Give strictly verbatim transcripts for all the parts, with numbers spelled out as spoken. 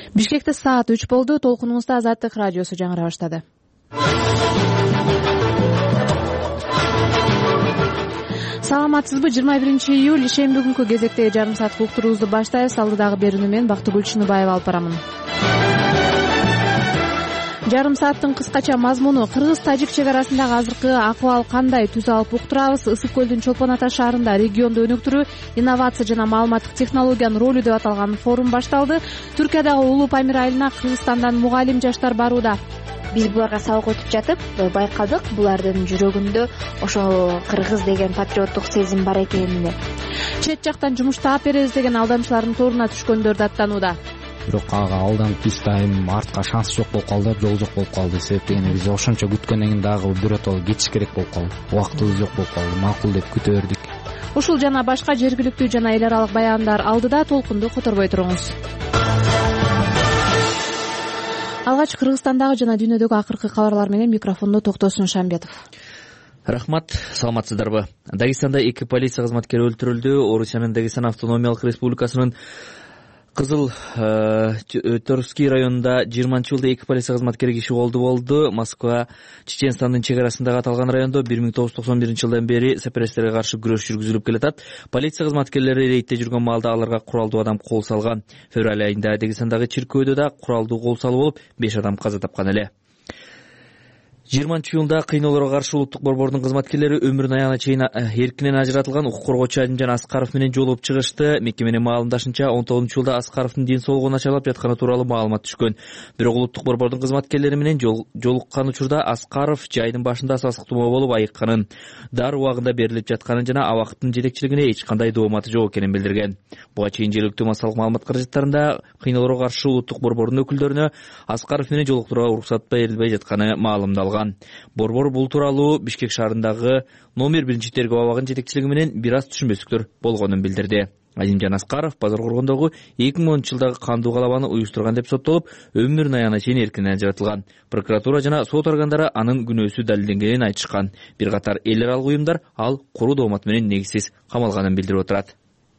Бишкекте саат үч болду. Толкунубузда Азаттык радиосу жаңыра баштады. Саламатсызбы? жыйырма биринчи июль ишемби күнкү кезектеги жарым сааттык уктуруубузду баштайбыз. Алдыдагы берүүнү мен Бактыгүл Чыныбаева алып барамын. Жарым сааттын кыскача мазмуну: кыргыз-тажик чек арасындагы азыркы акыбал кандай, түз алып уктурабыз. Ысык көлдүн Чолпон Ата шаарында регионду өнүктүрүү, инновация жана маалыматтык технологиянын ролу деп аталган форум башталды. Түркиядагы Улуу Памир айылына Кыргызстандан мугалим жаштар барууда. Биз буларга сабак өтүп жатып байкадык, булардын жүрөгүндө ошол кыргыз деген патриоттук сезим бар экенин. Чет жактан жумуш таап беребиз деген алдамчылардын торуна түшкөндөр даттанууда. Бирок ага алданып биз дайым артка шанс жок болуп калды, жол жок болуп калды. Себеп дегенде биз ошончо күткөндөн кийин дагы биротоло кетиш керек болуп калды. Убактыбыз жок болуп калды. Макул деп күтө бердик. Ушул жана башка жергиликтүү жана эл аралык баяндар алдыда, толкунду которбой туруңуз. Алгач Кыргызстандагы жана дүйнөдөгү акыркы кабарлар менен микрофондо Токтосун Шамбетов. Рахмат, саламатсыздарбы? Дагестанда эки полиция кызматкери өлтүрүлдү. Орусиянын Дагестан автономиялык республикасынын Кызыл Торский районунда жыйырманчы жылда эки полиция кызматкери киши колду болду. Москва Чеченстандын чек арасындагы аталган райондо бир миң тогуз жүз токсон биринчи жылдан бери сепаратисттерге каршы күрөш жүргүзүлүп келатат. Полиция кызматкерлери рейдте жүргөн маалда аларга куралдуу адам кол салган. Февраль айында Дагестандагы чиркөөдө да куралдуу кол салуу болуп, беш адам каза тапкан эле. жыйырманчы июнда кыйноолорго каршы улуттук борбордун кызматкерлери өмүрүнүн аягына чейин эркинен ажыратылган укук коргоочу Алимжан Аскаров менен жолугуп чыгышты. Мекеменин маалымдашынча, он тогузунчу жылда Аскаровдун ден соолугу начарлап жатканы тууралуу маалымат түшкөн. Бирок улуттук борбордун кызматкерлери менен жолуккан учурда Аскаров жайдын башында сасык тумоо болуп айыкканын, дароо убагында берилип жатканын жана абактын жетекчилигине эч кандай дооматы жок экенин билдирген. Буга чейин жергиликтүү массалык маалымат каражаттарында кыйноолорго каршы улуттук борбордун өкүлдөрүнө Аскаров менен жолуктурууга уруксат берилбей жатканы маалымдалган. Борбор бул тууралуу Бишкек шаарындагы номер биринчи тергөө абагынын жетекчилиги менен бир аз түшүнбөстүктөр болгонун билдирди. Алимжан Аскаров базар коргондогу эки миң онунчу жылдагы кандуу калабаны уюштурган деп соттолуп, өмүрүнүн аягына чейин эркинен ажыратылган. Прокуратура жана сот органдары анын күнөөсү далилденгенин айтышкан. Бир катар эл аралык уюмдар ал куру доомат менен негизсиз камалганын билдирип отурат.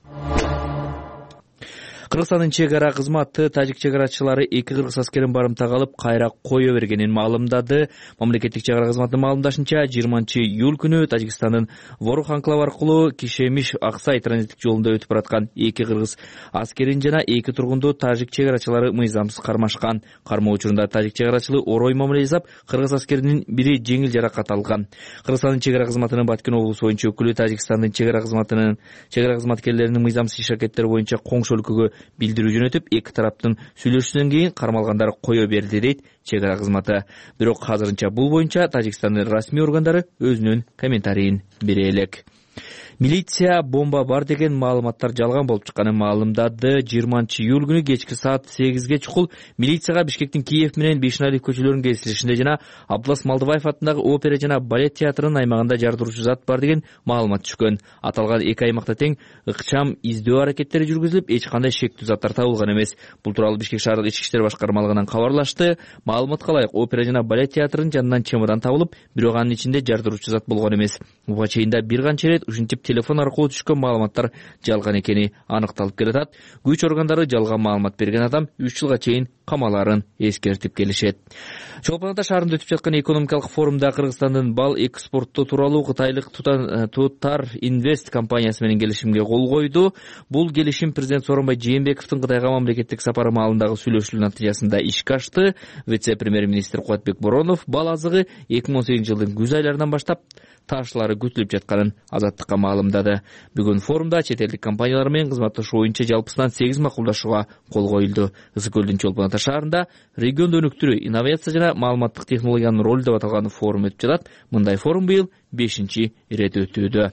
Кыргызстандын чек ара кызматы тажик чек арачылары эки кыргыз аскерин барымтага алып кайра кое бергенин маалымдады. Мамлекеттик чек ара кызматынын маалымдашынча, жыйырманчы июль күнү Тажикстандын Ворух анклавы аркылуу Кишемиш Аксай транзиттик жолунда өтүп бараткан эки кыргыз аскерин жана эки тургунду тажик чек арачылары мыйзамсыз кармашкан. Кармоо учурунда тажик чек арачылы орой мамиле жасап, кыргыз аскеринин бири жеңил жаракат алган. Кыргызстандын чек ара кызматынын Баткен облусу боюнча өкүлү Тажикстандын чек ара кызматынын чек ара кызматкерлеринин мыйзамсыз иш аракеттери боюнча коңшу өлкөгө билдирүү жөнөтүп, эки тараптын сүйлөшүүсүнөн кийин кармалгандар кое берди дейт чек ара кызматы. Бирок азырынча бул боюнча Тажикстандын расмий органдары өзүнүн комментарийин бере элек. Милиция бомба бар деген маалыматтар жалган болуп чыкканын маалымдады. жыйырманчы июль күнү кечки саат сегизге чукул милицияга Бишкектин Киев менен Бейшеналиев көчөлөрүнүн кесилишинде жана Абдулас Малдыбаев атындагы опера жана балет театрынын аймагында жардыруучу зат бар деген маалымат түшкөн. Аталган эки аймакта тең ыкчам издөө аракеттери жүргүзүлүп, эч кандай шектүү заттар табылган эмес. Бул тууралуу Бишкек шаардык ички иштер башкармалыгынан кабарлашты. Маалыматка ылайык, опера жана балет театрынын жанынан чемодан табылып, бирок анын ичинде жардыруучу зат болгон эмес. Буга чейин да бир канча ирет ушинтип телефон аркылуу түшкөн маалыматтар жалган экени аныкталып келатат. Күч органдары жалган маалымат берген адам үч жылга чейин камаларын эскертип келишет. Чолпон Ата шаарында өтүп жаткан экономикалык форумда Кыргызстандын бал экспорту тууралуу кытайлык Тутар Инвест компаниясы менен келишимге кол койду. Бул келишим президент Сооронбай Жээнбековдун Кытайга мамлекеттик сапары маалындагы сүйлөшүүлөр натыйжасында ишке ашты. Вице-премьер-министр Кубатбек Боронов бал азыгы эки миң он сегизинчи жылдын күз айларынан баштап ташлары күтүлүп жатканын Азаттыкка маалымдады. Бүгүн форумда чет элдик компаниялар менен кызматташуу боюнча жалпысынан сегиз макулдашууга кол коюлду. Ысык көлдүн Чолпон Ата шаарында регионду өнүктүрүү, инновация жана маалыматтык технологиянын ролу деп аталган форум өтүп жатат. Мындай форум быйыл бешинчи ирет өтүүдө.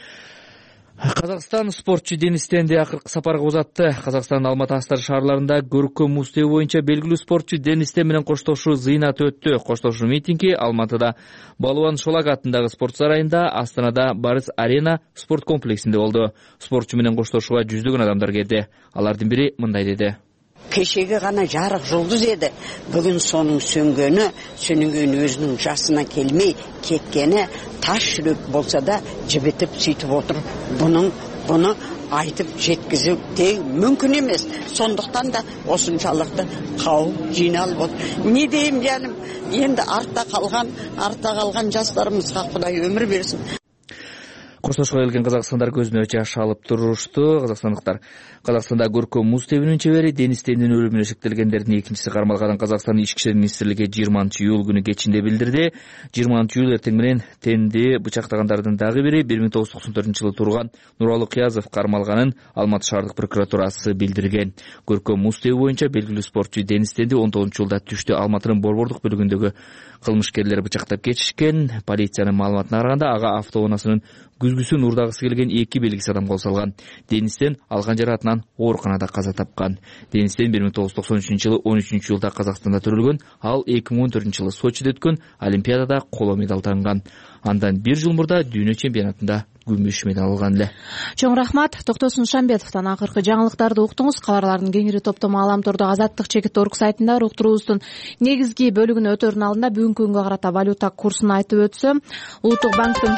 Казакстан спортчу Денис Тенди акыркы сапарга узатты. Казакстандын Алматы Астар шаарларында көркөм муз тебүү боюнча белгилүү спортчу Денис Тен менен коштошуу зыйнат өттү. Коштошуу митинги Алматыда Балуан Шолак атындагы спорт сарайында, Астанада Барыс Арена спорт комплексинде болду. Спортчу менен коштошууга жүздөгөн адамдар келди. Алардын бири мындай деди: Кешеге гана жарык жулдуз эди. Бүгүн сонун сөнгөнү, сөнүнгөн өзүнүн жасына келмей кеткени таш жүрөк болса да жибитип сүйтүп отур. Бунун Bunu айтып жеткізу тең мүмкін емес. Сондықтан да осыншалықты қауым жиналып отыр. Не деймін жаным, енді артта қалған, артта қалған жастарымызға Құдай өмір берсін. Курсошко келген казакстандар көзүнө жаш алып турушту. Казакстандыктар Казакстанда көркөм муз тебүүнүн чебери Денис Тендин өлүмүнө шектелгендердин экинчиси кармалган Казакстандын ички иштер министрлиги жыйырманчы июль күнү кечинде билдирди. жыйырманчы июль эртең менен Тенди бычактагандардын дагы бири бир миң тогуз жүз токсон төртүнчү жылы турган Нуралы Кыязов кармалганын Алматы шаардык прокуратурасы билдирген. Көркөм муз тебүү боюнча белгилүү спортчу Денис Тенди он тогузунчу жылда түштү Алматынын Борбордук бөлүгүндөгү кылмышкерлер бычактап кетишкен. Полициянын маалыматына караганда ага автоунаасынын күзгүсүн уурдагысы келген эки белгисиз адам кол салган. Денистен алган жаракатынан ооруканада каза тапкан. Денистен бир миң тогуз жүз токсон үчүнчү жылы он үчүнчү июлда Казакстанда төрөлгөн. Ал эки миң он төртүнчү жылы Сочиде өткөн Олимпиадада коло медаль танган. Андан бир жыл мурда дүйнө чемпионатында күмүш медаль алган эле. Чоң рахмат. Токтосун Шамбетовдон акыркы жаңылыктарды уктуңуз. Кабарлардын кеңири топтому Аламтордо Азаттык чекит точка орг сайтында уктуруубуздун негизги бөлүгүнө өтөрүн алдында бүгүнкү күнгө карата валюта курсун айтып өтсөм, Улуттук банктын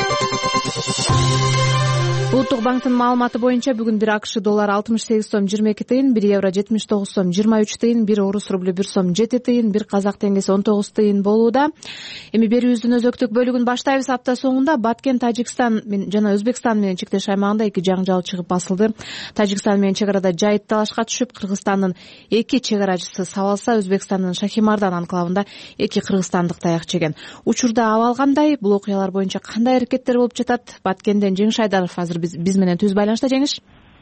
Улуттук банктын маалыматы боюнча бүгүн бир АКШ доллары алтымыш сегиз сом жыйырма эки тыйын, бир евро жетимиш тогуз сом жыйырма үч тыйын, бир орус рублю бир сом жети тыйын, бир казак теңгеси он тогуз тыйын болууда. Эми берүүбүздүн өзөктүк бөлүгүн баштайбыз. Апта соңунда Баткен, Тажикстан жана Өзбекстан менен чектеш аймагында эки жаңжал чыгып басылды. Тажикстан менен чек арада жайыт талашка түшүп, Кыргызстандын эки чек арачысы сабалса, Өзбекстандын Шахимардан анклавында эки кыргызстандык таяк жеген. Учурда абал кандай? Бул окуялар боюнча кандай аракеттер болуп жатат? Баткенден Жеңиш Айдаров азыр биз менен түз байланышта. Жеңиш,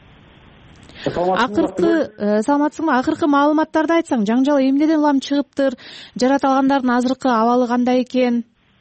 акыркы саламатсыңбы? Акыркы маалыматтарды айтсаң, жаңжал эмнеден улам чыгыптыр? Жаратылгандардын азыркы абалы кандай экен?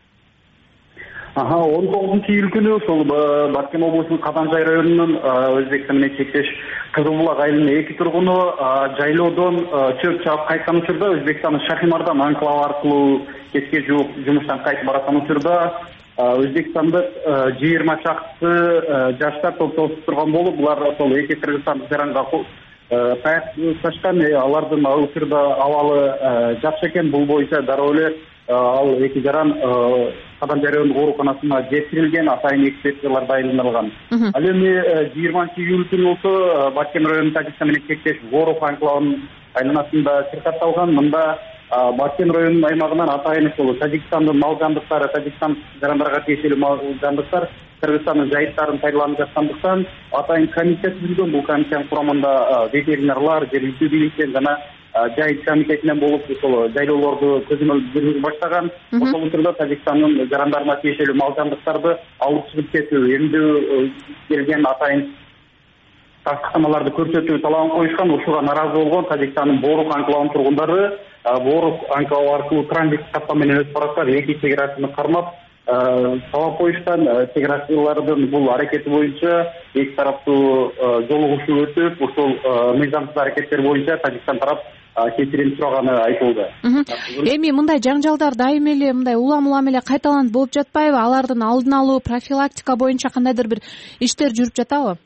Ага, он тогузунчу июль күнү ошол Баткен облусунун Каданжай районунун Өзбекстан менен чектеш Кызыл Булак айылынын эки тургуну жайлоодон чөп чаап кайткан учурда Өзбекстандын Шахимардан анклавы аркылуу кечке жуук жумуштан кайтып бараткан учурда Өзбекстандык жыйырма чакты жаштар топтошуп турган болуп, булар ошол эки кыргызстандык жаранга таяк ташкан. Алардын ал учурда абалы жакшы экен. Бул боюнча дароо эле ал эки жаран Каданжай райондук ооруканасына жеткирилген, атайын экспертиялар дайындалган. Ал эми жыйырманчы июль күнү болсо Баткен районунун Тажикстан менен чектеш Воров анклавынын айланасында сыркатталган. Мында Баткен районунун аймагынан атайын ушул Тажикстандын мал жандыктары, Тажикстан жарандарга тиешелүү мал жандыктар Кыргызстандын жайыттарын пайдаланып жаткандыктан атайын комиссия түзүлгөн. Бул комиссиянын курамында ветеринарлар, жергиликтүү бийликтен жана жайыт комитетинен болуп ошол жайлоолорду көзөмөл жүргүзүп баштаган. Ошол учурда Тажикстандын жарандарына тиешелүү мал жандыктарды алып чыгып кетүү, эмдөө келген атайын тастыктамаларды көрсөтүү талабын коюшкан. Ушуга наразы болгон Тажикстандын Борук анклавынын тургундары Борук анклавы аркылуу транзит каттам менен өтүп бараткан эки чек арачыны кармап талап коюшкан. Чек арачылардын бул аракети боюнча эки тараптуу жолугушуу өтүп, ушул мыйзамсыз аракеттер боюнча Тажикстан тарап кечирим сураганы айтылды. Эми мындай жаңжалдар дайыма эле мындай улам улам эле кайталанып болуп жатпайбы? Алардын алдын алуу, профилактика боюнча кандайдыр бир иштер жүрүп жатабы?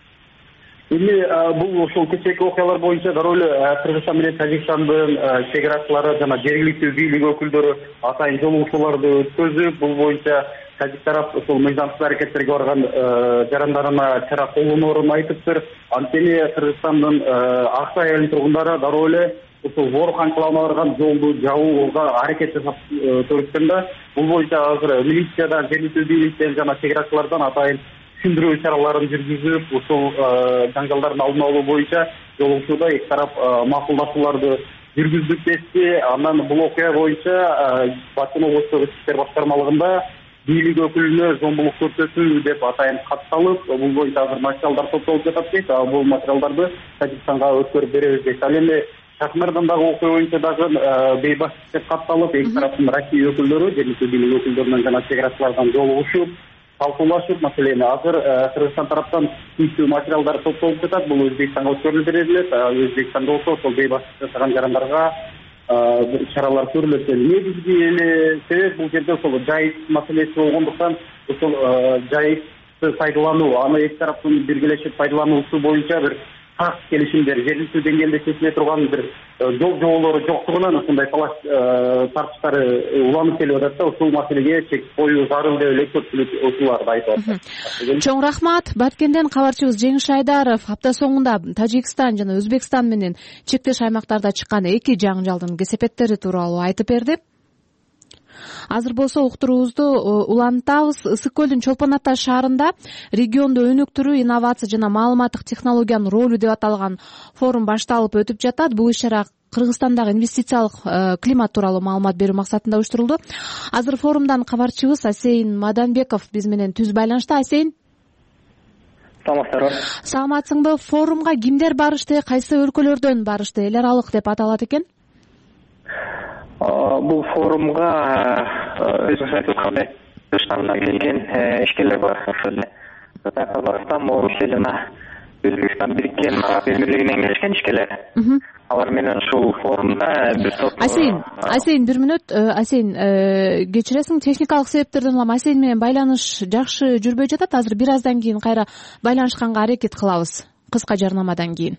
Эми бул ошол кечээки окуялар боюнча дароо эле Кыргызстан менен Тажикстандын чек арачылары жана жергиликтүү бийлик өкүлдөрү атайын жолугушууларды өткөзүп, бул боюнча Тажик тарап ошол мыйзамсыз аракеттерге барган жарандарына чара колдоноорун айтыптыр. Анткени Кыргызстандын Аксай айылынын тургундары дароо эле ошол Ворох анклавына барган жолду жабууга аракет жасап көрүшкөндө, бул боюнча азыр милициядан, жергиликтүү бийликтен жана чек арачылардан атайын түшүндүрүү чараларын жүргүзүп, ушул жаңжалдардын алдын алуу боюнча жолугушууда эки тарап макулдашууларды жүргүздүк дешти. Андан бул окуя боюнча Баткен облустук ички иштер башкармалыгында бийлик өкүлүнө зомбулук көрсөтүү деп атайын кат салып, бул боюнча азыр материалдар топтолуп жатат дейт. Бул материалдарды Тажикстанга өткөрүп беребиз дейт. Ал эми Шахимардан дагы окуя боюнча дагы бейбашчылык деп катталып, эки тараптын Россия өкүлдөрү, жергиликтүү бийлик өкүлдөрүнөн жана чек арачылардан жолугушуп, талкуулашып, маселени азыр Кыргызстан тараптан тийиштүү материалдар топтолуп жатат. Бул Өзбекстанга өткөрүлүп берилет. Өзбекстанда болсо ошол бейбашчылык жасаган жарандарга чаралар көрүлөт. Негизги эле себеп бул жерде ошол жайыт маселеси болгондуктан, ошол жайытты пайдалануу, аны эки тараптын биргелешип пайдалануусу боюнча бир так келишимдер, жергиликтүү деңгээлде чечиле турган бир жол жоболору жоктугунан ушундай талаш тартыштар уланып келип атат да ушул маселеге чек коюу зарыл деп элек көпчүлүк учурларда айтып атат. Чоң рахмат. Баткенден кабарчыбыз Жеңиш Айдаров апта соңунда Тажикстан жана Өзбекстан менен чектеш аймактарда чыккан эки жаңжалдын кесепеттери тууралуу айтып берди. Азыр болсо уктуруубузду улантабыз. Ысык көлдүн Чолпон Ата шаарында регионду өнүктүрүү, инновация жана маалыматтык технологиянын ролу деп аталган форум башталып өтүп жатат. Бул иш-чара Кыргызстандагы инвестициялык климат тууралуу маалымат берүү максатында уюштурулду. Азыр форумдан кабарчыбыз Асейин Маданбеков биз менен түз байланышта. Асейин, саламатсыздарбы? Саламатсыңбы? Форумга кимдер барышты, кайсы өлкөлөрдөн барышты? Эл аралык деп аталат экен. Бул форумга өзүңүз айтып аткандай Кыргызстандан келген ишкерлер бар. Ошол Кытай, Казакстан, Орусия жана Өзбекстан Бириккен Араб Эмирлигинен келишкен ишкерлер. Алар менен ушул форумда бир топ. Асейин, Асейин бир мүнөт. Асейин, кечиресиң, техникалык себептерден улам Асейин менен байланыш жакшы жүрбөй жатат. Азыр бир аздан кийин кайра байланышканга аракет кылабыз. Кыска жарнамадан кийин.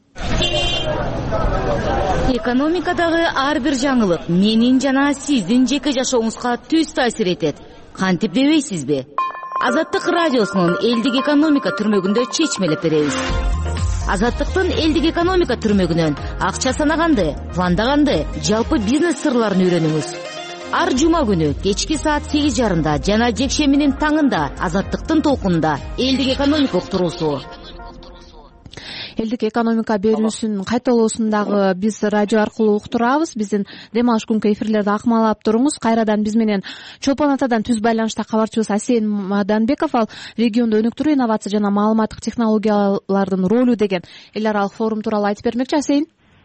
Экономикадагы ар бир жаңылык менин жана сиздин жеке жашооңузга түз таасир этет. Кантип дебейсизби? Азаттык радиосунун элдик экономика түрмөгүндө чечмелеп беребиз. Азаттыктын элдик экономика түрмөгүнөн акча санаганды, пландаганды, жалпы бизнес сырларын үйрөнүңүз. Ар жума күнү кечки саат сегиз жарымда жана жекшембинин таңында Азаттыктын толкунунда элдик экономика уктуруусу. Элдик экономика берүүсүнүн кайталоосундагы биз радио аркылуу уктурабыз. Биздин дем алыш күнкү эфирлерди акмалап туруңуз. Кайрадан биз менен Чолпон Атадан түз байланышта кабарчыбыз Асейин Маданбеков, ал регионду өнүктүрүү, инновация жана маалыматтык технологиялардын ролу деген эл аралык форум тууралуу айтып бермекчи. Асейин,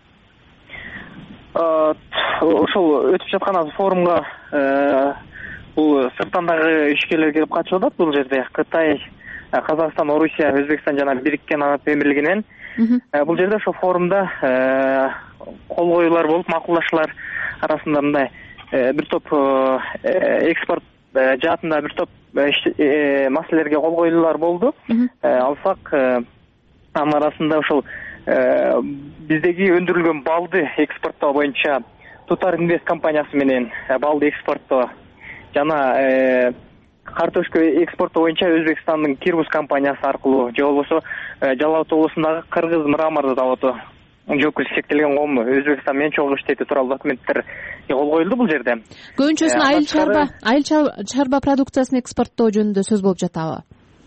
ошол өтүп жаткан форумга бул сырттан дагы ишкерлер келип катышып атат. Бул жерде Кытай, Казакстан, Орусия, Өзбекстан жана Бириккен Араб Эмирлигинен. Бул жерде ошо форумда кол коюулар болуп, макулдашуулар арасында мындай бир топ экспорт жаатында бир топ маселелерге кол коюулар болду. Алсак, анын арасында ошол биздеги өндүрүлгөн балды экспорттоо боюнча Тутар Инвест компаниясы менен балды экспорттоо жана картошка экспорттоо боюнча Өзбекстандын Кирбуз компаниясы аркылуу же болбосо Жалал ат облусундагы Кыргыз Мрамор заводу жоопкерчиликке чектелген коому Өзбекстан менен чогуу иштетүү тууралуу документтер кол коюлду бул жерде. Көбүнчөсүн айыл чарба айыл чарба продукциясын экспорттоо жөнүндө сөз болуп жатабы?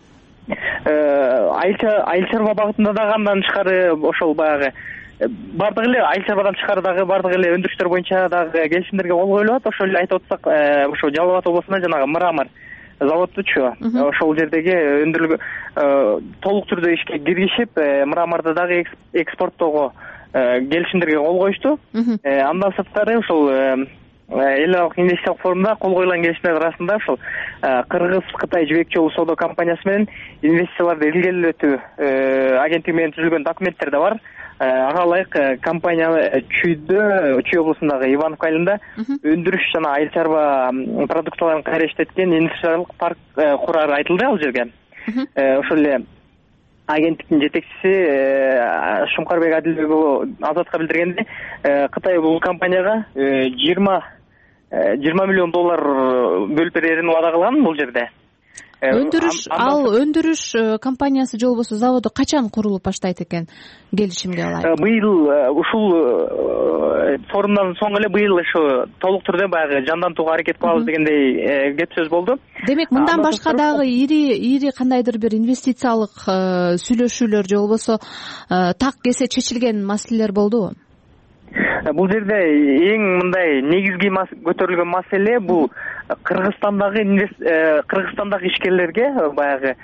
Айыл чарба багытында дагы андан тышкары ошол баягы бардык эле айыл чарбадан тышкары дагы бардык эле өндүрүштөр боюнча дагы келишимдерге кол коюлуп атат. Ошол эле айтып атсак, ошо Жалал ат облусунда жанагы Мрамор заводдучу ошол жердеги өндүрүлгөн толук түрдө ишке киргизип, Мраморду дагы экспорттоого келишимдерге кол коюшту. Андан сырткары ошол эл аралык инвестициялык форумда кол коюлган келишимдер арасында ошол Кыргыз Кытай жибек жолу соода компаниясы менен инвестицияларды илгерилетүү агенттиги менен түзүлгөн документтер да бар. Ага ылайык компания Чүйдө, Чүй облусундагы Ивановка айылында өндүрүш жана айыл чарба продукцияларын кайра иштеткен индустриалдык парк курары айтылды ал жерге. Ошол эле агенттиктин жетекчиси Шумкарбек Адилбек уулу Азатка билдиргендей, Кытай бул компанияга жыйырма миллион доллар бөлүп берерин убада кылган бул жерде. Өндүрүш, ал өндүрүш компаниясы же болбосо заводу качан курулуп баштайт экен келишимге ылайык? Быйыл ушул форумдан соң эле быйыл ошо толук түрдө баягы жандантууга аракет кылабыз дегендей кеп сөз болду. Демек, мындан башка дагы ири ири кандайдыр бир инвестициялык сүйлөшүүлөр же болбосо так кесе чечилген маселелер болдубу? Бул жерде эң мындай негизги көтөрүлгөн маселе бул Кыргызстандагы Кыргызстандагы ишкерлерге баягы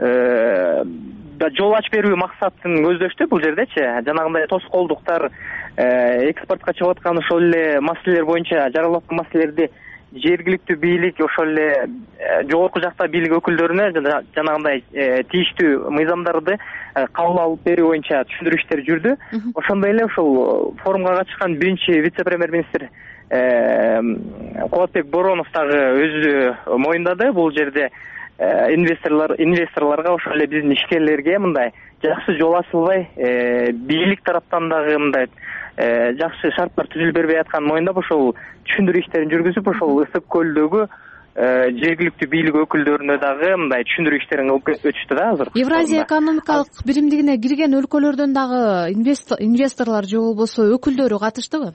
жол ачып берүү максатын көздөштү бул жердечи. Жанагындай тоскоолдуктар, экспортко чыгып аткан ошол эле маселелер боюнча жаралып аткан маселелерди жергиликтүү бийлик, ошол эле жогорку жакта бийлик өкүлдөрүнө жанагындай тийиштүү мыйзамдарды кабыл алып берүү боюнча түшүндүрүү иштери жүрдү. Ошондой эле ошол форумга катышкан биринчи вице-премьер-министр Кубатбек Боронов дагы өзү моюндады. Бул жерде инвесторлор инвесторлорго ошол эле биздин ишкерлерге мындай жакшы жол ачылбай, бийлик тараптан дагы мындай жакшы шарттар түзүлүп бербей атканын моюндап ошол түшүндүрүү иштерин жүргүзүп, ошол Ысык көлдөгү жергиликтүү бийлик өкүлдөрүнө дагы мындай түшүндүрүү иштерин кылып өтүштү да азыр. Евразия экономикалык биримдигине кирген өлкөлөрдөн дагы инвесторлор же болбосо өкүлдөрү катыштыбы?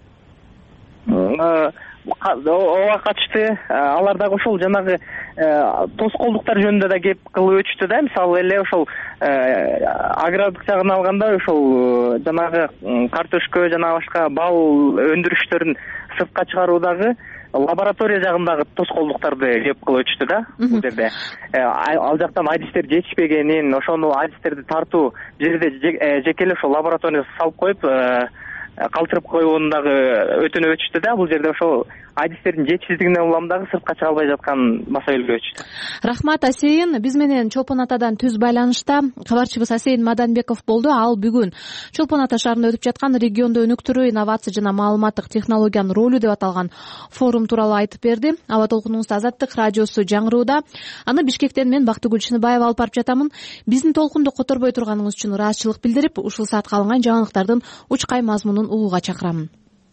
Ооба катышты. Алар дагы ошол жанагы тоскоолдуктар жөнүндө да кеп кылып өтүштү да. Мисалы эле ошол агрардык жагын алганда ошол жанагы картошка жана башка бал өндүрүштөрүн сыртка чыгаруудагы лаборатория жагындагы тоскоолдуктарды кеп кылып өтүштү да бул жерде. Ал жактан адистер жетишпегенин, ошону адистерди тартуу жерде жеке эле ошол лабораторияга салып коюп калтырып коюуну дагы өтүнүп өтүштү да. Бул жерде ошол адистердин жетишсиздигинен улам дагы сыртка чыга албай жаткан маселеге өтүштү. Рахмат Асейин. Биз менен Чолпон Атадан түз байланышта кабарчыбыз Асейин Маданбеков болду. Ал бүгүн Чолпон Ата шаарында өтүп жаткан региондо өнүктүрүү, инновация жана маалыматтык технологиянын ролу деп аталган форум тууралуу айтып берди. Аба толкунубузду Азаттык радиосу жаңырууда. Аны Бишкектен мен Бактыгүл Чыныбаева алып барып жатамын. Биздин толкунду которбой турганыңыз үчүн ыраазычылык билдирип, ушул саатка алынган жаңылыктардын учкай мазмунун угууга чакырамын.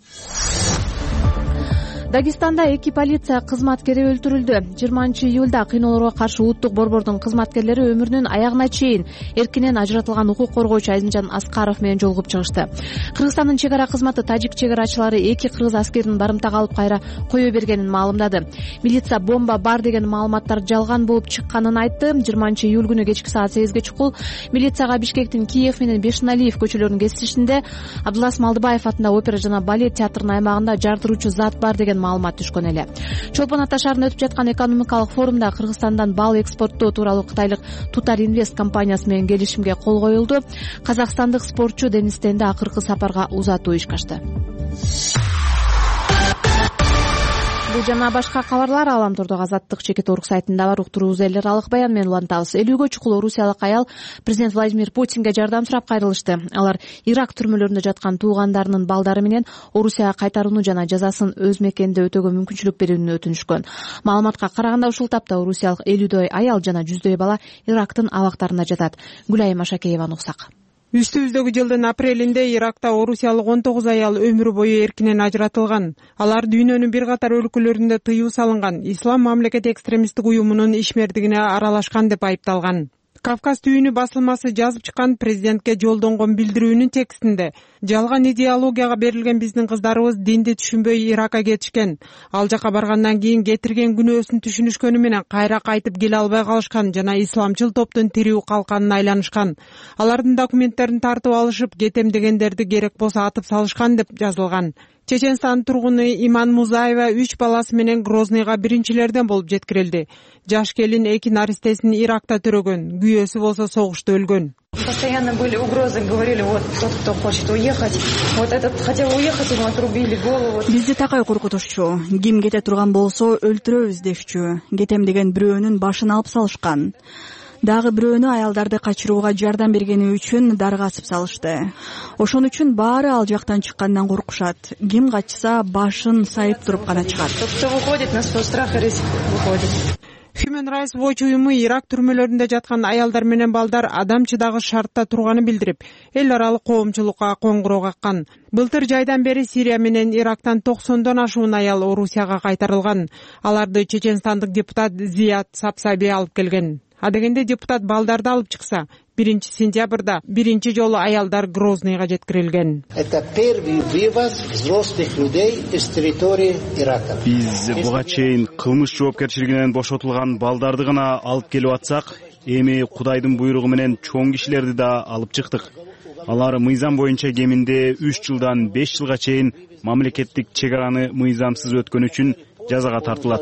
Дагестанда эки полиция кызматкери өлтүрүлдү. жыйырманчы июлда кыйноолорго каршы улуттук борбордун кызматкерлери өмүрүнүн аягына чейин эркинен ажыратылган укук коргоочу Айзымжан Аскаров менен жолугуп чыгышты. Кыргызстандын чек ара кызматы тажик чек арачылары эки кыргыз аскерин барымтага алып кайра кое бергенин маалымдады. Милиция бомба бар деген маалыматтар жалган болуп чыкканын айтты. жыйырманчы июль күнү кечки саат сегизге чукул милицияга Бишкектин Киев менен Бешеналиев көчөлөрүнүн кесилишинде Абдулас Малдыбаев атындагы опера жана балет театрынын аймагында жардыруучу зат бар деген маалымат түшкөн эле. Чолпон Ата шаарында өтүп жаткан экономикалык форумда Кыргызстандан бал экспорттоо тууралуу кытайлык Тутар Инвест компаниясы менен келишимге кол коюлду. Казакстандык спортчу Денис Тенди акыркы сапарга узатуу иш кашты. Бул жана башка кабарлар Аламтордогу Азаттык чекит орг сайтында бар. Уктуруубуз элер алык баян менен улантабыз. элүүгө чукул орусиялык аял президент Владимир Путинге жардам сурап кайрылышты. Алар Ирак түрмөлөрүндө жаткан туугандарынын балдары менен Орусияга кайтарууну жана жазасын өз мекенинде өтөөгө мүмкүнчүлүк берүүнү өтүнүшкөн. Маалыматка караганда ушул тапта орусиялык элүүдөй аял жана жүздөй бала Ирактын абактарында жатат. Гүлайым Ашакееваны уксак. Үстүбүздөгү жылдын апрелинде Иракта орусиялык он тогуз аял өмүрү бою эркинен ажыратылган. Алар дүйнөнүн бир катар өлкөлөрүндө тыюу салынган ислам мамлекети экстремисттик уюмунун ишмердигине аралашкан деп айыпталган. Кавказ түйүнү басылмасы жазып чыккан президентке жолдонгон билдирүүнүн текстинде жалган идеологияга берилген биздин кыздарыбыз динди түшүнбөй Иракка кетишкен. Ал жака баргандан кийин кетирген күнөөсүн түшүнүшкөнү менен кайра кайтып келе албай калышкан жана исламчыл топтун тирүү калканына айланышкан. Алардын документтерин тартып алышып, кетем дегендерди керек болсо атып салышкан деп жазылган. Чеченстан тургуну Иман Музаева үч баласы менен Грозныйга биринчилерден болуп жеткирилди. Жаш келин эки наристесин Иракта төрөгөн, күйөөсү болсо согушта өлгөн. Постоянно были угрозы, говорили, вот тот, кто хочет уехать, вот этот хотел уехать, ему отрубили голову. Бизди такай коркутушчу, ким кете турган болсо өлтүрөбүз дешчү. Кетем деген бирөөнүн башын алып салышкан. Дагы бирөөнү аялдарды качырууга жардам бергени үчүн дарга асып салышты. Ошон үчүн баары ал жактан чыккандан коркушат. Ким качса башын сайып туруп гана чыгат. Кто выходит, на свой страх и риск выходит. Human Rights Watch уюму Ирак түрмөлөрүндө жаткан аялдар менен балдар адамчыдагы шартта турганын билдирип, эл аралык коомчулукка коңгуроо каккан. Былтыр жайдан бери Сирия менен Ирактан токсондон ашуун аял Орусияга кайтарылган. Аларды чеченстандык депутат Зият Сапсаби алып келген. Адегенде депутат балдарды алып чыкса, биринчи сентябрда биринчи жолу аялдар Грозныйга жеткирилген. Это первый вывоз взрослых людей из территории Ирака. Биз буга чейин кылмыш жоопкерчилигинен бошотулган балдарды гана алып келип атсак, эми Кудайдын буйругу менен чоң кишилерди да алып чыктык. Алар мыйзам боюнча кеминде үч жылдан беш жылга чейин мамлекеттик чек араны мыйзамсыз өткөн үчүн жазага тартылат.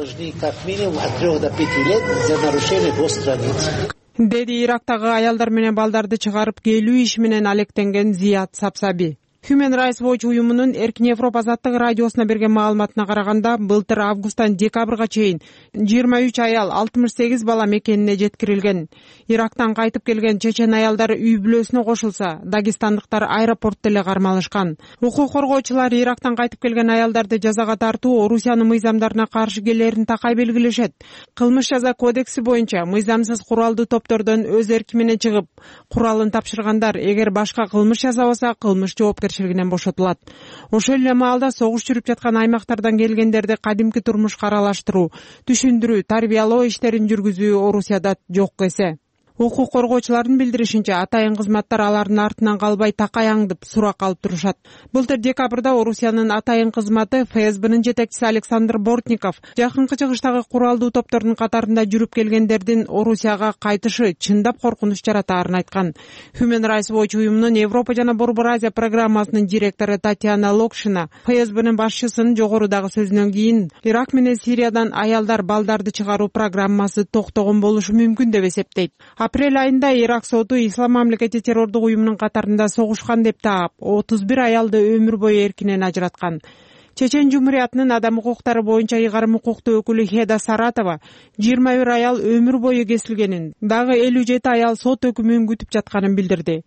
Деди Ирактагы аялдар менен балдарды чыгарып келүү иши менен алектенген Зият Сапсаби. Human Rights Watch уюмунун Эркин Европа азаттык радиосуна берген маалыматына караганда, былтыр августтан декабрга чейин жыйырма үч аял, алтымыш сегиз бала мекенине жеткирилген. Ирактан кайтып келген чечен аялдар үй бүлөсүнө кошулса, дагестандыктар аэропортто эле кармалышкан. Укук коргоочулар Ирактан кайтып келген аялдарды жазага тартуу Орусиянын мыйзамдарына каршы келерин такай белгилешет. Кылмыш жаза кодекси боюнча мыйзамсыз куралдуу топтордон өз эрки менен чыгып, куралын тапшыргандар эгер башка кылмыш жасабаса, кылмыш жоопкерчилигинен бошотулат. Ошол эле маалда согуш жүрүп жаткан аймактардан келгендерди кадимки турмушка аралаштыруу, түшүндүрүү, тарбиялоо иштерин жүргүзүү Орусияда жок эсе. Укук коргоочулардын билдиришинче, атайын кызматтар алардын артынан калбай такай аңдып сурак алып турушат. Былтыр декабрда Орусиянын атайын кызматы эф эс бнын жетекчиси Александр Бортников жакынкы чыгыштагы куралдуу топтордун катарында жүрүп келгендердин Орусияга кайтышы чындап коркунуч жаратаарын айткан. Human Rights Watch уюмунун Европа жана Борбор Азия программасынын директору Татьяна Локшина эф эс бнын башчысынын жогорудагы сөзүнөн кийин Ирак менен Сириядан аялдар балдарды чыгаруу программасы токтогон болушу мүмкүн деп эсептейт. Апрель айында Ирак соту Ислам мамлекети террордук уюмунун катарында согушкан деп таап, отуз бир аялды өмүр бою эркинен ажыраткан. Чечен жумуриятынын адам укуктары боюнча ыйгарым укуктуу өкүлү Хеда Саратова жыйырма бир аял өмүр бою кесилгенин, дагы элүү жети аял сот өкүмүн күтүп жатканын билдирди.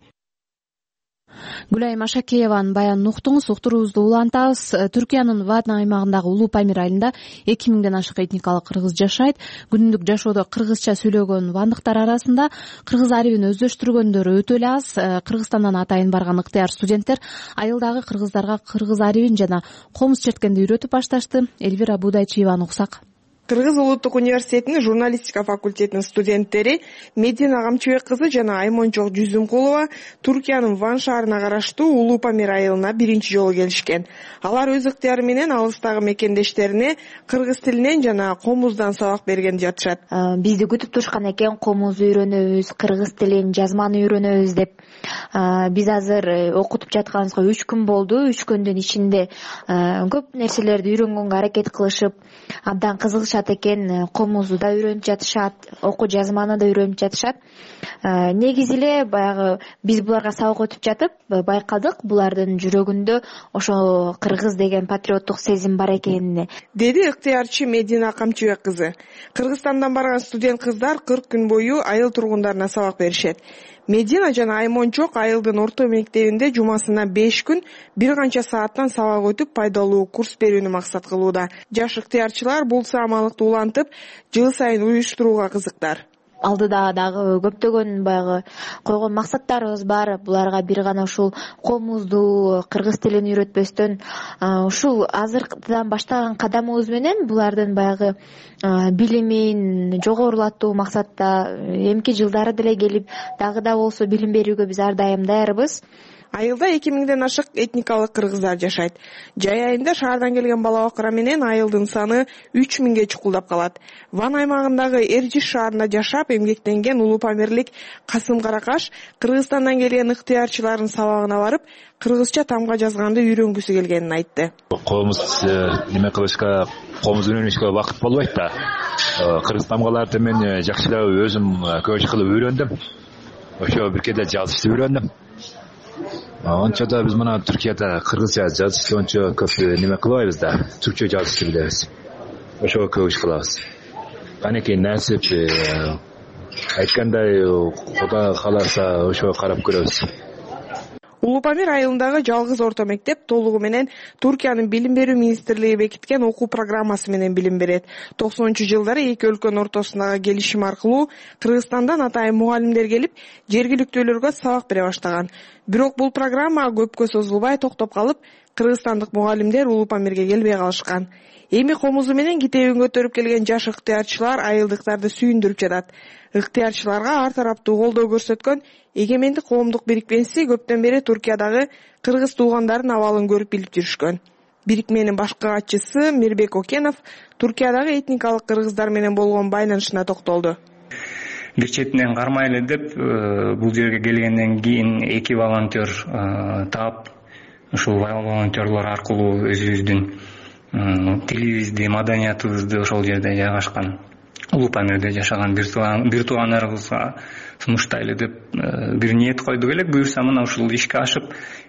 Гүлайым Ашакееванын баянын уктуңуз. Уктуруубузду улантабыз. Түркиянын Вадна аймагындагы Улуу Памир айылында эки миңден ашык этникалык кыргыз жашайт. Күнүмдүк жашоодо кыргызча сүйлөгөн вандыктар арасында кыргыз арибин өздөштүргөндөр өтө эле аз. Кыргызстандан атайын барган ыктыяр студенттер айылдагы кыргыздарга кыргыз арибин жана комуз черткенди үйрөтүп башташты. Элвира Будайчиеваны уксак. Кыргыз улуттук университетинин журналистика факультетинин студенттери Медина Камчыбек кызы жана Аймончок Жүзүмкулова Туркиянын Ван шаарына караштуу Улуу Памир айылына биринчи жолу келишкен. Алар өз ыктыяры менен алыстагы мекендештерине кыргыз тилинен жана комуздан сабак берген жатышат. Бизди күтүп турушкан экен, комуз үйрөнөбүз, кыргыз тилин, жазманы үйрөнөбүз деп. Биз азыр окутуп жатканыбызга үч күн болду. үч күндүн ичинде көп нерселерди үйрөнгөнгө аракет кылышып, абдан кызыгышат экен. Комузду да үйрөнүп жатышат, окуу жазманы да үйрөнүп жатышат. Негизи эле баягы биз буларга сабак өтүп жатып байкадык, булардын жүрөгүндө ошо кыргыз деген патриоттук сезим бар экенин, деди ыктыярчы Медина Камчыбек кызы. Кыргызстандан барган студент кыздар кырк күн бою айыл тургундарына сабак беришет. Медина жана Аймончок айылдын орто мектебинде жумасына беш күн бир канча сааттан сабак өтүп пайдалуу курс берүүнү максат кылууда. Жаш ыктыярчылар бул саамалыкты улантып, жыл сайын уюштурууга кызыктар. Алдыда дагы көптөгөн баягы койгон максаттарыбыз бар. Буларга бир гана ушул комузду, кыргыз тилин үйрөтпөстөн, ушул азыркыдан баштаган кадамыбыз менен булардын баягы билимин жогорулатуу максатта эмки жылдары деле келип, дагы да болсо билим берүүгө биз ар дайым даярбыз. Айылда эки миңден ашык этникалык кыргыздар жашайт. Жай айында шаардан келген бала бакыра менен айылдын саны үч миңге чукулдап калат. Ван аймагындагы Эржиш шаарында жашап эмгектенген Улуу Памирлик Касым Каракаш Кыргызстандан келген ыктыярчылардын сабагына барып, кыргызча тамга жазганды үйрөнгүсү келгенин айтты. Комуз неме кылышка, комуз үйрөнүшкө убакыт болбойт да. Кыргыз тамгаларды мен жакшылап өзүм көч кылып үйрөндүм. Ошо бир кеде жазышты үйрөндүм. Ончо да биз мына Түркияда кыргызча жазышты ончо көп неме кылбайбыз да, түркчө жазышты билебиз. Ошого көп иш кылабыз. Канекей насип айткандай, Кудай кааласа ошого карап көрөбүз. Улуу Памир айылындагы жалгыз орто мектеп толугу менен Туркиянын билим берүү министрлиги бекиткен окуу программасы менен билим берет. токсонунчу жылдары эки өлкөнүн ортосундагы келишим аркылуу Кыргызстандан атайын мугалимдер келип, жергиликтүүлөргө сабак бере баштаган. Бирок бул программа көпкө созулбай токтоп калып, кыргызстандык мугалимдер Улуу Памирге келбей калышкан. Эми комузу менен китебин көтөрүп келген жаш ыктыярчылар айылдыктарды сүйүндүрүп жатат. Ыктыярчыларга ар тараптуу колдоо көрсөткөн Эгемендик коомдук бирикмеси көптөн бери Туркиядагы кыргыз туугандардын абалын көрүп билип жүрүшкөн. Бирикменин башкы катчысы Мирбек Окенов Туркиядагы этникалык кыргыздар менен болгон байланышына токтолду. Бир четинен кармайлы деп бул жерге келгенден кийин эки волонтер таап, ушул волонтерлор аркылуу өзүбүздүн тилибизди, маданиятыбызды ошол жерде жайгашкан. улуу Памирде жашаган бир туугандарыбызга сунуштайлы деп бир ниет койдук элек. Буюрса мына ушул ишке ашып,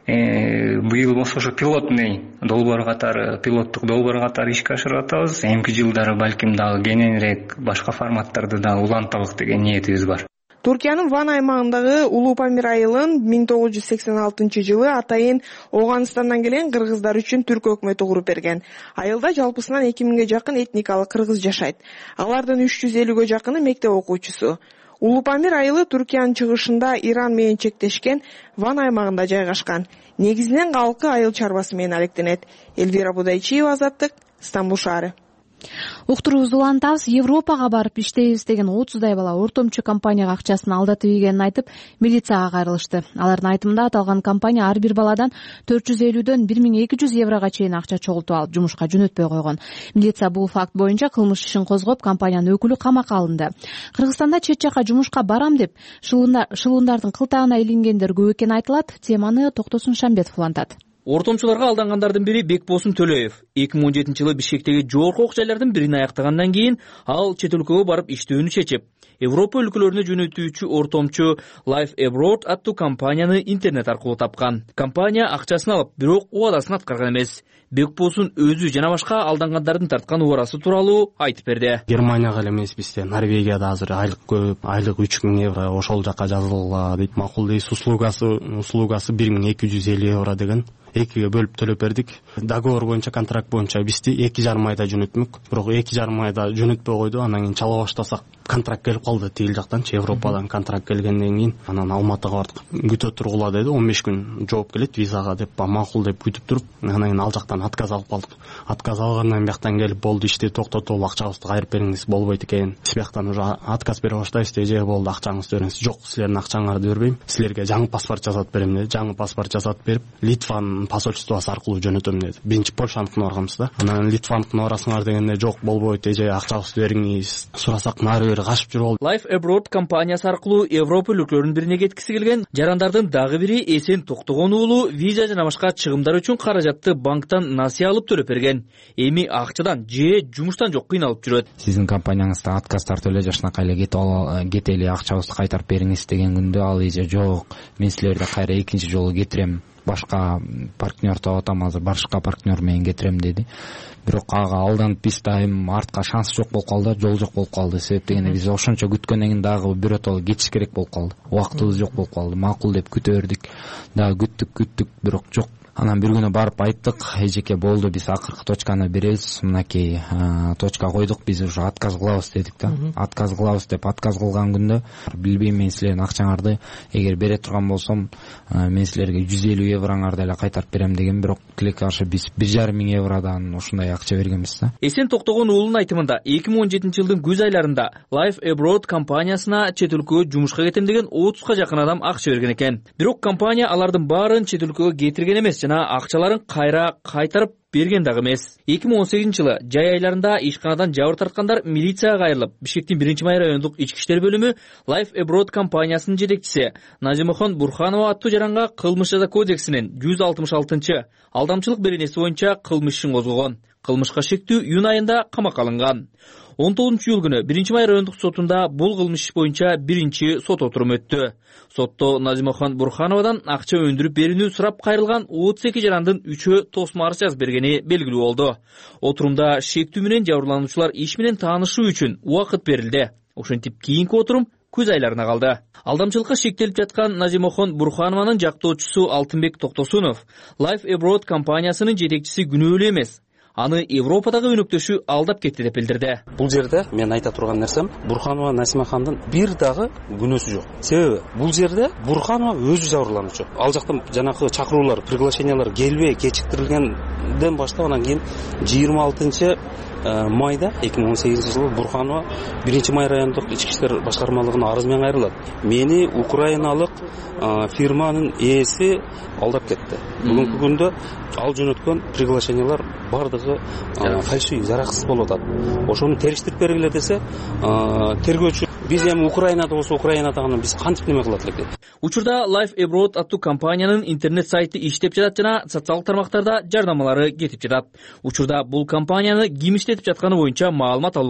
быйыл болсо ошо пилотный долбоор катары, пилоттук долбоор катары ишке ашырып атабыз. Эмки жылдары балким дагы кененирээк башка форматтарды дагы улантабык деген ниетибиз бар. Туркиянын Ван аймагындагы Улуу Памир айылын миң тогуз жүз сексен алтынчы жылы атайын Оганстандан келген кыргыздар үчүн түрк өкмөтү куруп берген. Айылда жалпысынан эки миңге жакын этникалык кыргыз жашайт. Алардын үч жүз элүүгө жакыны мектеп окуучусу. Улуу Памир айылы Туркиянын чыгышында Иран менен чектешкен Ван аймагында жайгашкан. Негизинен калкы айыл чарбасы менен алектенет. Элвира Будайчиева, Азаттык, Стамбул шаары. Уктуруубузду улантабыз. Европага барып иштейбиз деген отуздай бала ортомчу компанияга акчасын алдатып ийгенин айтып, милицияга кайрылышты. Алардын айтымында аталган компания ар бир баладан төрт жүз элүүдөн бир миң эки жүз еврого чейин акча чогултуп алып, жумушка жөнөтпөй койгон. Милиция бул факт боюнча кылмыш ишин козгоп, компаниянын өкүлү камакка алынды. Кыргызстанда чет жака жумушка барам деп шылуундардын кылтагына илингендер көп экени айтылат. Теманы Токтосун Шамбетов улантат. Ортомчуларга алдангандардын бири Бекбосун Төлөев. эки миң он жетинчи жылы Бишкектеги жогорку окуя-жайлардын бирин аяктагандан кийин ал чет өлкөгө барып иштөөнү чечип, Европа өлкөлөрүнө жөнөтүүчү ортомчу Life Abroad аттуу компанияны интернет аркылуу тапкан. Компания акчасын алып, бирок убадасын аткарган эмес. Бекбосун өзү жана башка алдангандардын тарткан убарасы тууралуу айтып берди. Германияга эле эмес, бизде Норвегияда азыр айлык көп, айлык үч миң евро ошол жака жазылган дейт. Макул дейт, услугасы услугасы бир миң эки жүз элүү евро деген. Экиге бөлүп төлөп бердик. Договор боюнча, контракт боюнча бизди эки жарым айда жөнөтмөк. Бирок эки жарым айда жөнөтпөй койду. Анан кийин чала баштасак, контракт келип калды тигил жактанчы. Европадан контракт келгенден кийин анан Алматыга бардык. Күтө тургула деди. он беш күн жооп келет визага деп, макул деп күтүп туруп, анан кийин ал жактан отказ алып калдык. Отказ алгандан бияктан келип, болду ишти токтотуп, акчабызды кайрып бериңиз, болбойт экен. Биз бияктан уже отказ бере баштайбыз деди. Же болду, акчаңызды бериңиз. Жок, силердин акчаңарды бербейм. Силерге жаңы паспорт жасатып берем деди. Жаңы паспорт жасатып берип, Литванын посольствосу аркылуу жөнөтөм деди. Биринчи Польшаныкына барганбыз да. Анан Литваныкына барасыңар дегенде, жок, болбойт, эже акчабызды бериңиз. Сурасак, нары бери качып жүрүп алды. Life Abroad компаниясы аркылуу Европа өлкөлөрүнүн бирине кеткиси келген жарандардын дагы бири Эсен Токтогон уулу виза жана башка чыгымдар үчүн каражатты банктан насыя алып төлөп берген. Эми акчадан же жумуштан жок кыйналып жүрөт. Сиздин компанияңызда отказ тартып эле жашынакай эле кетели, акчабызды кайтарып бериңиз деген күндө ал эже жок, мен силерди кайра экинчи жолу кетирем, башка партнер таап атам, азыр башка партнер менен кетирем деди. Бирок ага алданып биз дайым артка шанс жок болуп калды, жол жок болуп калды. Себеп дегенде биз ошончо күткөндөн кийин дагы биротоло кетиш керек болуп калды. Убактыбыз жок болуп калды. Макул деп күтө бердик. Дагы күттүк, күттүк, бирок жок. Анан бир күнү барып айттык, эжеке болду, биз акыркы точканы беребиз, мынакей точка койдук, биз уже отказ кылабыз дедик да. Отказ кылабыз деп отказ кылган күндө, билбейм, мен силердин акчаңарды эгер бере турган болсом, мен силерге жүз элүү евроңарды эле кайтарып берем деген, бирок тилекке каршы биз бир жарым миң евродан ушундай акча бергенбиз да. Эсен Токтогон уулунун айтымында эки миң он жетинчи жылдын күз айларында Life Abroad компаниясына чет өлкөгө жумушка кетем деген отузга жакын адам акча берген экен. Бирок компания алардын баарын чет өлкөгө кетирген эмес, жана акчаларын кайра кайтарып берген дагы эмес. эки миң он сегизинчи жылы жай айларында ишканадан жабыр тарткандар милицияга кайрылып, Бишкектин биринчи май райондук ички иштер бөлүмү Life Abroad компаниясынын жетекчиси Назимахон Бурханова аттуу жаранга кылмыш жаза кодексинин жүз алтымыш алтынчы алдамчылык беренеси боюнча кылмыш ишин козгогон. Кылмышка шектүү июнь айында камакка алынган. он тогузунчу июль күнү биринчи май райондук сотунда бул кылмыш иш боюнча биринчи сот отуруму өттү. Сотто Назимахон Бурхановадан акча өндүрүп берүүнү сурап кайрылган отуз эки жарандын үчөө тосмо арыз жазып бергени белгилүү болду. Отурумда шектүү менен жабырлануучулар иш менен таанышуу үчүн убакыт берилди. Ошентип кийинки отурум күз айларына калды. Алдамчылыкка шектелип жаткан Назимахон Бурханованын жактоочусу Алтынбек Токтосунов Life Abroad компаниясынын жетекчиси күнөөлүү эмес, аны Европадагы өнөктөшү алдап кетти деп билдирди. Бул жерде мен айта турган нерсем, Бурханова Насимахандын бир дагы күнөөсү жок. Себеби бул жерде Бурханова өзү жабырлануучу. Ал жактан жанагы чакыруулар, приглашениялар келбей кечиктирилгенден баштап, анан кийин жыйырма алтынчы майда эки миң он сегизинчи жылы Бурханова биринчи май райондук ички иштер башкармалыгына арыз менен кайрылат. Мени украиналык фирманын ээси алдап кетти. Бүгүнкү күндө ал жөнөткөн приглашениялар бардыгы фальшивый, жараксыз болуп атат. Ошону териштирип бергиле десе, тергөөчү биз эми Украинада болсо Украинадагы биз кантип неме кылат элек? Учурда Life Abroad аттуу компаниянын интернет сайты иштеп жатат жана социалдык тармактарда жардамалары кетип жатат. Учурда бул компанияны ким иштетип жатканы боюнча маалымат алууга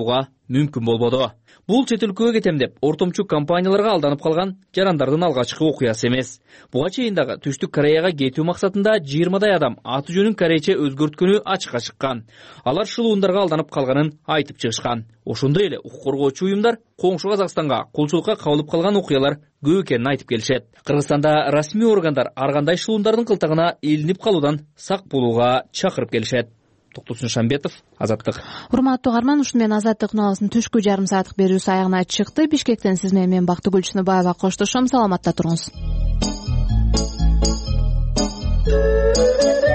мүмкүн болбоду. Бул чет өлкөгө кетем деп ортомчу компанияларга алданып калган жарандардын алгачкы окуясы эмес. Буга чейин дагы Түштүк Кореяга кетүү максатында жыйырмадай адам аты жөнүн корейче өзгөрткөнү ачыкка чыккан. Алар шылуундарга алданып калганын айтып чыгышкан. Ошондой эле укук коргоочу уюмдар коңшу Казакстанга кулчулукка кабылып калган окуялар көп экенин айтып келишет. Кыргызстанда расмий органдар ар кандай шылуундардын кылтагына илинип калуудан сак болууга чакырып келишет. Токтосун Шамбетов, Азаттык. Урматтуу угарман, ушуну менен Азаттык новостун түшкү жарым сааттык берүүсү аягына чыкты. Бишкектен сиз менен мен Бактыгүл Чыныбаева коштошом. Саламатта туруңуз.